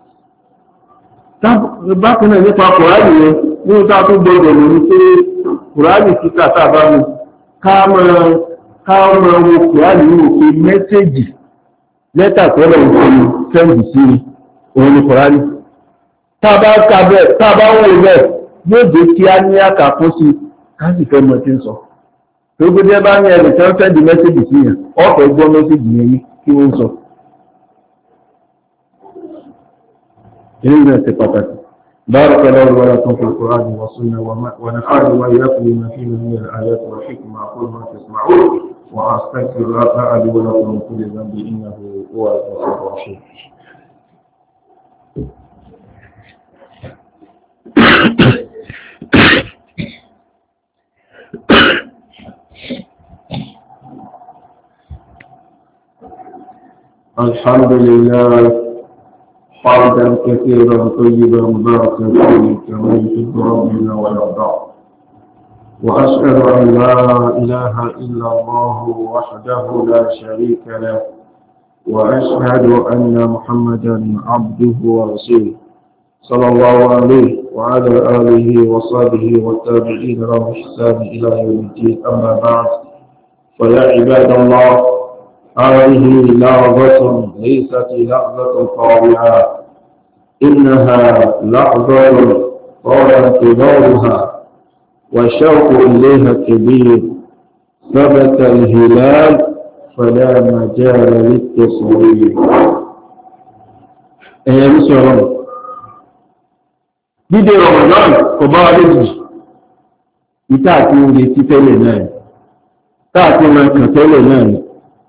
bákan náà nípa Kùránì yẹn ní ó tá tó gbọdọ̀ lórí pé Kùránì kíkà tàbá mú ká máa wo Kùránì ní òkè mẹ́sẹ̀jì lẹ́tà tọ́lọ̀ ìfòyí sẹ́ǹdì sí òun ní Kùránì. tàbá wọ́n rẹ̀ yóò dé kí á ní àkàkún sí káàkì fẹ́ mọ̀ tí ń sọ tó gbé jẹ́ bá ní ẹ̀rì tán sẹ́ndì mẹ́sẹ̀jì sí yàn ọ̀pọ̀ gbọ́ mẹ́sẹ̀jì yẹn ní kí wọ́n sọ. ilé ìrìn àti pàtàkì بارك الله ولكم في القرآن والسنة ونفعني وإياكم بما فيه من الآيات والحكمة أقول ما تسمعون وأستغفر الله لي ولكم من كل ذنب إنه هو الغفور الرحيم. الحمد لله حمدا كثيرا طيبا مباركا فيه كما يحب ربنا ويرضى واشهد ان لا اله الا الله وحده لا شريك له واشهد ان محمدا عبده ورسوله صلى الله عليه وعلى اله وصحبه والتابعين له باحسان الى يوم الدين اما بعد فيا عباد الله هذه لحظة ليست لحظة طاوعة إنها لحظة طال انتظارها والشوق إليها كبير ثبت الهلال فلا مجال للتصوير. أيها المسلمون dídé Ramadan kò bá wá lójijì ìta àti oúnjẹ tí tẹ́lẹ̀ náà táàtì máa kàn tẹ́lẹ̀ náà ni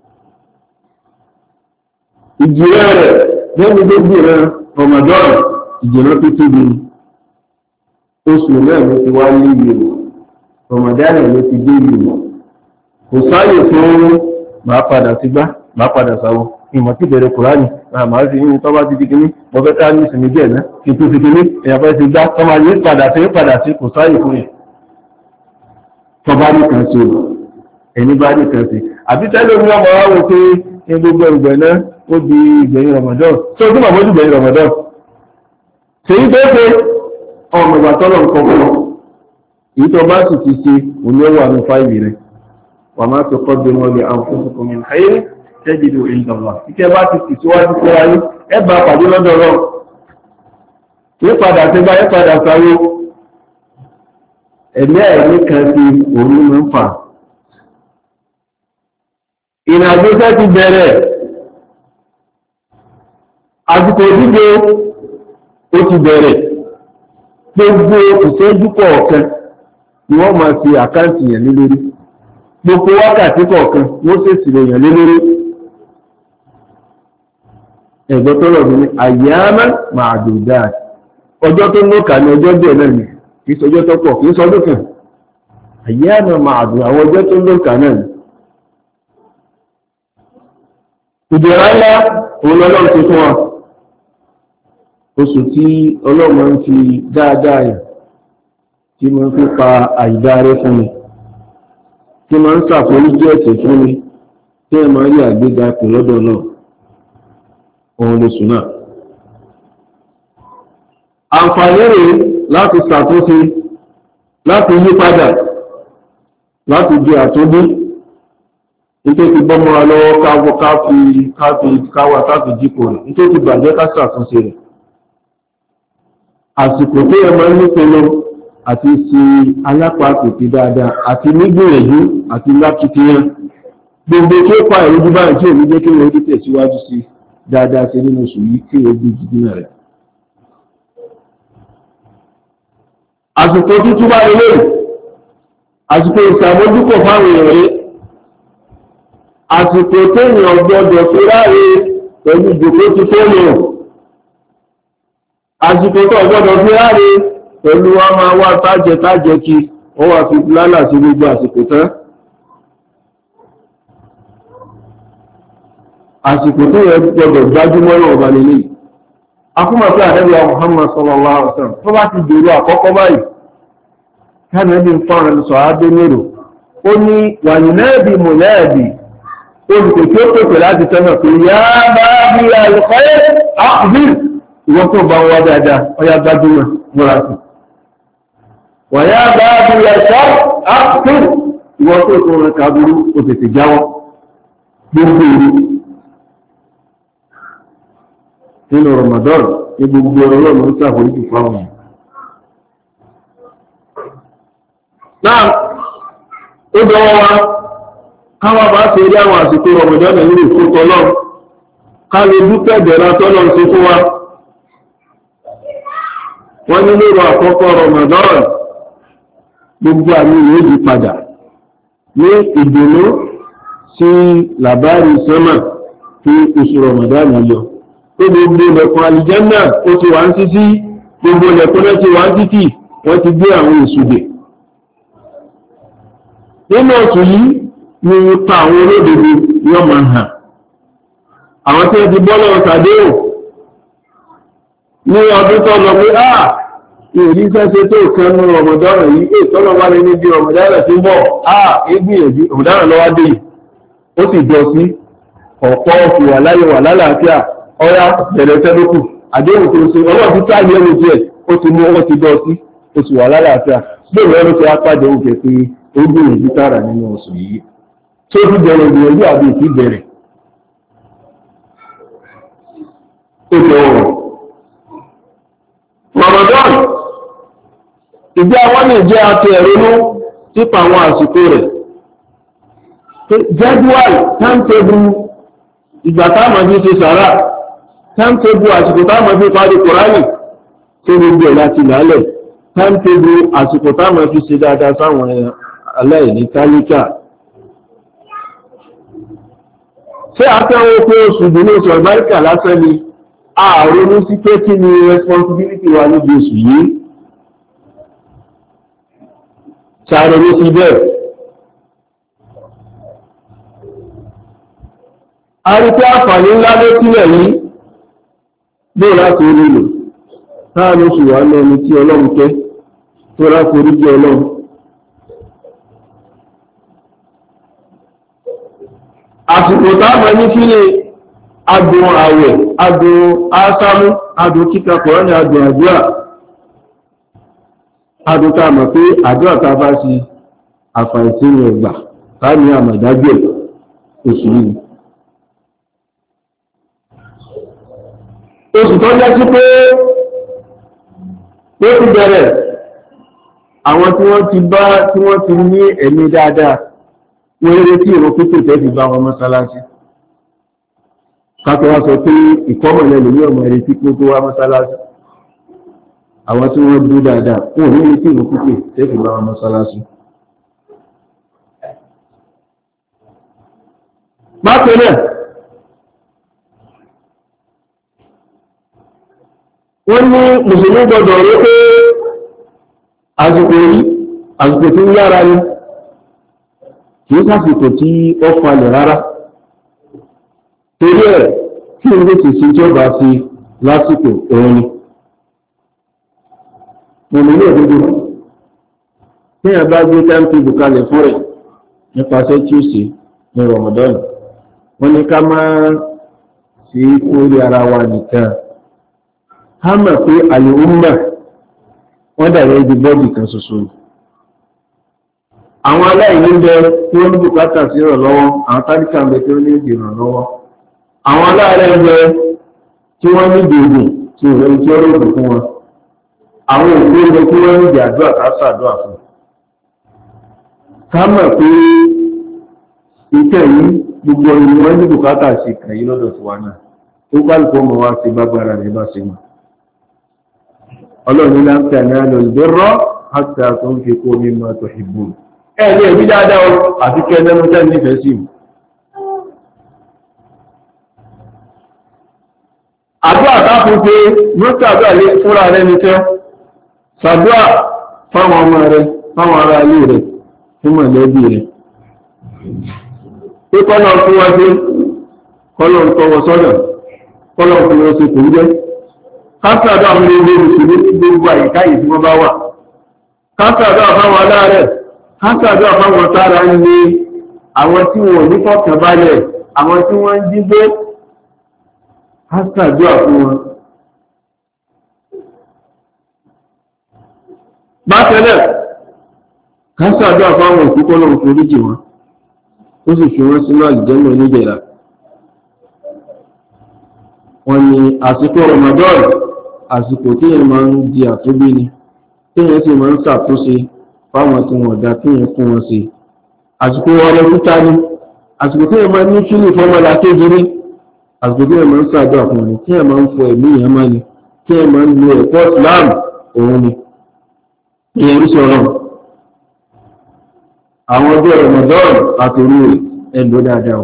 ìjìrẹ́ rẹ̀ lẹ́nu gbogbo rẹ̀ Ramadan ìjìrẹ́ tó tóbi oṣù náà ló ti wá léyìí o Ramadan ló ti dé ìlú kò sáyè fún máa padà sí gbá máa padà sáwọ́ ìmọ̀ tí bẹ̀rẹ̀ Kùránì máa rí ní tọ́bá ti di kíní mo fẹ́ ká ní ìsinmi díẹ̀ náà kí tó fi kíní èèyàn fẹ́ ti gbá tọ́mà yìí padà sí padà sí kò sáyè fún yẹn tọ́bá ní kan sí ẹni bá ní kan sí àbí tẹ́lẹ̀ ní ọmọ wa wò pé ní gbogbo ìgbẹ̀ náà ó di ìgbẹ̀yìn Ramadan tó o tún mọ̀ mọ́jú ìgbẹ̀yìn Ramadan ṣèyí tó ṣe ọmọ ìgbà tọ́lọ̀ nǹkan fún ọ èyí tó bá sì ti ṣe olówó àmì fáìlì rẹ̀ wà máa tó kọ́ bí wọ́n lè àǹfóṣùkọ́ mi ayé tẹ́jìdò ìjọba ìkẹ́ bá ti sì síwájú fún ayé ẹ bá pàdé lọ́dọ̀ lọ ní padà sí bá ẹ padà sáwó ẹ̀mí ẹ̀mí kan sí òun ló ń fà ìrìnàjò tẹ́ ti bẹ̀rẹ̀ àsìkò dídé ó ti bẹ̀rẹ̀ gbogbo ìṣẹ́jú kọ̀ọ̀kan ni wọ́n máa fi àkáǹtì yẹn lé lórí gbogbo wákàtí kọ̀ọ̀kan wọ́n ṣèṣì lè yàn lé lórí ẹ̀gbọ́n tó lọ ní àyàmá máa dùn dáa ọjọ́ tó ń lókà ní ọjọ́ díẹ̀ náà ni kì í sọjọ́ tó pọ̀ kì í sọdún kan àyàmá máa dùn àwọn ọjọ́ tó ń lókà náà ni. ìdèrà ńlá òun lọ́lọ́run ti fún wa oṣù tí ọlọ́run ń fi dáadáa yìí tí mo ń fi pa àìdá rẹ fún mi tí mo ń ṣàforíjì ẹ̀ṣẹ̀ fún mi tí ẹ máa rí àgbéga kù lọ́dọ̀ náà òun lóṣù náà. àǹfààní rèé láti ṣàtúnṣe láti yí padà láti di àtúndí nítorí bọ́mọ́ wa lọ́wọ́ káwọ́ káfi káfi káwà káfi dípò rẹ̀ nítorí bàjẹ́ ká ṣàtúnṣe rẹ̀. àsìkò tó yẹ máa ń nípinnu àti ṣe alápàtètè dáadáa àti nígbìyànjú àti lákìtìyàn gbogbo tí ó pa ìrújú báyìí tí òní jẹ́ kí wọ́n ti tẹ̀síwájú sí dáadáa sí nínú oṣù yìí kí wọ́n gbé jìdínà rẹ̀. àsìkò tuntun bá lè àsìkò ìṣàmójúkò fáwọn èèyàn rẹ̀ àsìkò téèyàn gbọdọ̀ fi ráre pẹ̀lú ìjòkó ti fóònù àsìkò tó gbọdọ̀ fi ráre pẹ̀lú wa máa wá tájẹ tájẹ kí wọ́n wá fi lálà sí gbogbo àsìkò tán àsìkò tó yẹ gbọdọ̀ gbájúmọ́ náà ọba lélẹ̀ akúmọ̀ pé àdẹ́bíà Muhammad sallallahu alaihi wasallam tó bá ti dèrò àkọ́kọ́ báyìí kánẹ́bí ń fọ́nrán sọ adé mérò ó ní wàyí náàbì mọ̀lẹ́ẹ̀bì olùkòkè ó pèpè láti tẹ́nà pé yá bá bí alùkọ́ àkùbí ìwọ́n tó bá wá dáadáa ọya gbájúmọ̀ múra sí wàyá bá bí ẹ̀ṣọ́ àkùbí ìwọ́n tó tó rẹ̀ kàbúrú ó tètè jáwọ́ gbogbo ìlú nínú Ramadan ní gbogbo ọlọ́run ń sàforíjì fáwọn náà ó dọ́wọ́ wa káwà bá ṣe rí àwọn àsìkò Ramadan nínú ìfúnkọ náà ká lè dúpẹ́ bẹ̀rẹ̀ tọ́lọ̀ ń ṣe fún wa wọ́n ní lóru àkọ́kọ́ Ramadan gbogbo àmì ìwé yí padà ní ìdùnnú sí làbárí sánmà tí oṣù Ramadan yọ tó gbogbo ilẹ̀kùn àlìjẹ́nà ó ti wà ń títí gbogbo ilẹ̀kùn náà ti wà ń títí wọ́n ti gbé àwọn ìṣùdè nínú oṣù yìí ni ipa àwọn olódodo yọ máa hàn àwọn tí wọ́n ti bọ́ lọ́wọ́ sàdéhùn ní ọdún tó lọ pé ah ìrí sẹ́sẹ́ tó kan ní Ramadan yìí èyí tọ́lọ wá lé níbi Ramadan tí ń bọ̀ ah ìgbìyànjú Ramadan lọ́wọ́ dé ó sì jọ sí ọ̀pọ̀ òfin wà láyé wà lálàáfíà ọ̀yá bẹ̀rẹ̀ tẹ́lókù àdéhùn tó ṣe ọlọ́run ti táàyè ẹ̀rù díẹ̀ ó ti mú ọwọ́ ti dọ́ sí ó sì wà lálàáfíà bẹ́ẹ̀ lọ́rùn ti apáde oúnjẹ pé ó gbìyànjú tààrà nínú oṣù yìí tó fi bẹ̀rẹ̀ ìgbìyànjú àbí ìtì bẹ̀rẹ̀ ó jẹ́ ọ̀rọ̀ Ramadan ìjẹ́ àwọn ní ìjẹ́ àti ẹ̀rọnú sípa àwọn àsìkò rẹ̀ jẹ́dúwàì táǹtẹ́bù ìgbà táàmà bí ṣe sàárà táǹtẹ́bù àsìkò táàmà bí parí Kùránì tó gbogbo ẹ̀ láti lálẹ̀ táǹtẹ́bù àsìkò táàmà fi ṣe dáadáa sáwọn aláìní tálíkà ṣé àtẹ́wọ́ pé oṣù dínú oṣù àgbáríkà lásán ni ààrùn ní sí pé kí ni responsibility wa níbi oṣù yìí sáré ló sí bẹ́ẹ̀. a rí pé àǹfààní ńlá ló sílẹ̀ yìí bóò láti orí lò táà ló sì wà lẹ́ni tí ọlọ́run tẹ́ tó láti orí jẹ́ ọlọ́run. àsìkò táàmà ní kílé adùn àwẹ̀ adùn ásámú adùn kíkà Kùránì adùn àdúrà adùn táàmà pé àdúrà tá bá sí àfàìsínú ẹgbà táàmì àmàdájọ́ oṣù yìí. oṣù tó jẹ́ sí pé ó ti bẹ̀rẹ̀ àwọn tí wọ́n ti bá tí wọ́n ti ní ẹ̀mí dáadáa wọ́n eré tí ìrun pípè tẹ́ fi bá wọn mọ́sálásí. kápẹ́ wá sọ pé ìkọ́mọ̀lẹ́ lè ní ọmọ eré tí kó tó wá mọ́sálásí. àwọn tí wọ́n dúró dáadáa wọ́n ní eré tí ìrun pípè tẹ́ fi bá wọn mọ́sálásí. bákan náà wọ́n ní mùsùlùmí gbọdọ̀ rí pé àsìkò yìí àsìkò tí ń yára ní kìí sásìkò tí ó falẹ̀ rárá torí ẹ̀ kí n lè sì sí tí ó bá sí lásìkò òun ni mo ní ilé òdodo tí ẹ̀ bá gbé táìmù kalẹ̀ fún rẹ̀ nípasẹ̀ tí ó sì ní Ramadan wọ́n ní ká máa sí orí ara wa nìkan ha mọ̀ pé àlèúmà wọ́n dàrẹ́ ibi bọ́ọ̀dì kan ṣoṣo ni. àwọn aláìní ń bẹ tí wọ́n ní bùkátà sí ìrànlọ́wọ́ àwọn tálíkà ń bẹ tí wọ́n ní ìdè ìrànlọ́wọ́ àwọn aláàrẹ̀ ń bẹ tí wọ́n ní ìdè tí òun tí ó rògbò fún wọn àwọn òkú ń bẹ tí wọ́n ní ìdè àdúrà ká ṣàdúrà fún. ká mọ̀ pé ìkẹ́ yìí gbogbo ìlú wọn ní bùkátà sí ìkà yìí lọ́dọ̀ tiwa náà ó kálukú ọmọ wa ti bá gbára rẹ̀ bá ṣe mọ̀. Ọlọ́run lá ń tẹ̀ ní àlọ́ ìbẹ̀rọ àti àtún fi kó ní máa tó ìbò. Ẹ ní ẹ̀bí dáadáa o àti kẹ́ ẹ̀nẹ́mú tẹ́ nífẹ̀ẹ́ sí. Àdúrà táfún pé mọ́sàdúrà lé fúnra rẹ̀ ní tẹ́. Ṣàdúrà fáwọn ọmọ rẹ̀, fáwọn ará ilé rẹ̀, fún mọ̀lẹ́bí rẹ̀. Pé kọ́nà fún wa dé, kọ́nà ń tọwọ́ sọ́dọ̀, kọ́nà fún wọn ṣe kò ń jẹ́. Kásàdọ̀ àwọn ilé ìrìsìlé gbogbo àyíká yìí tí wọ́n bá wà. Kásàdọ̀ àfáwọn aláàrẹ̀, kásàdọ̀ àfáwọn tára ń lé àwọn tí wọ́n ní fọ́kànbalẹ̀, àwọn tí wọ́n ń jígbé, kásàdọ̀ àfún wọn. Bákẹ́lẹ̀, kásàdọ̀ àfáwọn òkúkọ́ náà foríjì wọn, ó sì fi wọ́n sínú àlùjànnà onídẹ̀ra. Wọ́n ní àsìkò Ramadan àsìkò tí èèyàn máa ń di àtúnbí ni tí èèyàn sì máa ń ṣàtúnṣe fáwọn tí wọ́n dá tí èèyàn fún wọn sí. àsìkò ọrẹ títà ní àsìkò tí èèyàn máa ń ní kílì fọ́mọlá kéjìrí àsìkò tí èèyàn máa ń ṣàdúrà fún ni tí èèyàn máa ń fọ ẹ̀mí èèyàn máa ni tí èèyàn máa ń lo ẹ̀kọ́ Islam òun ni èèyàn ń sọ̀rọ̀ àwọn ọjọ́ Ramadan àtòrú rẹ̀ ẹ̀lú dáadáa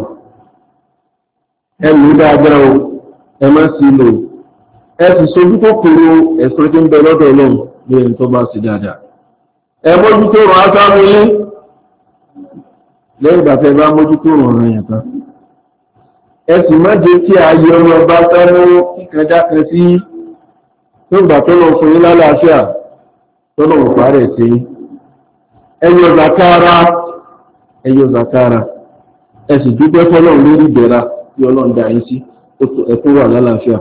ẹ̀lú dáadáa o ẹ má sí lò ẹ sì sojú tó kúrò ẹ̀sùn tí ń bẹ lọ́dọ̀ Ọlọ́run ní ẹni tó bá sí dáadáa ẹ mójútó rọ̀ ásámú yí lẹ́yìn ìgbà tẹ́ bá mójútó rọ̀ ọ̀rọ̀ yẹn tán ẹ sì má jẹ́ kí ayé ọmọ bá sánú kíkan dákan sí tó gbà tó lọ fún yín lálàáfíà tó lọ wọ̀ parẹ́ sí ẹ yọ zakara ẹ yọ zakara ẹ sì dúpẹ́ fọ́lọ́run lórí ìbẹ̀ra tí Ọlọ́run dá yín sí ẹ̀kún wà lálàáfíà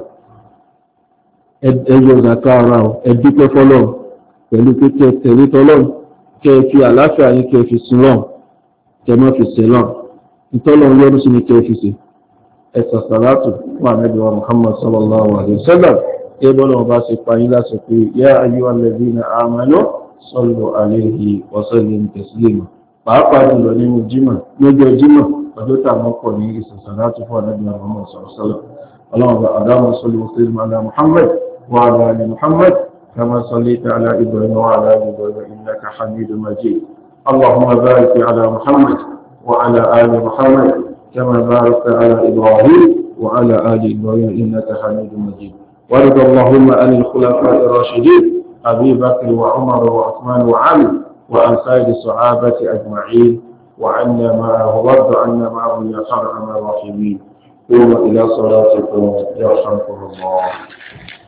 ẹjọ́ ìzàká ara ọ̀ ẹ̀dúpẹ́ fọ́lọ́run pẹ̀lú pé tẹ̀lé tọ́lọ́run kẹ́ fi àlàáfíà yín kẹ́ fi sin lọ́run kẹ́ mọ́ fi sin lọ́run ìtọ́lọ́run yọ́nú sí ni kẹ́ fi sin ẹ̀sà sàlátù fún ànábì wa Muhammad sallallahu alaihi wasallam kẹ́ bọ́lá ọba ṣe pa yín láṣẹ pé yá ayyuhal ladhina amanu sallu alaihi wa sallimu taslima pàápàá jùlọ nínú jímọ̀ lọ́jọ́ jímọ̀ ọjọ́ tà mọ́ pọ̀ ní ìsẹ̀sàlátù fún ànábì wa Muhammad sallallahu alaihi wasallam اللهم اللهم صل وسلم على محمد وعلى ال محمد كما صليت على ابراهيم وعلى ال ابراهيم انك حميد مجيد اللهم بارك على محمد وعلى ال محمد كما باركت على ابراهيم وعلى ال ابراهيم انك حميد مجيد وارض اللهم عن الخلفاء الراشدين ابي بكر وعمر وعثمان وعلي وعن سائر الصحابة أجمعين وعنا معه ورد عنا معه يا أرحم الراحمين. قوموا إلى صلاتكم يرحمكم الله.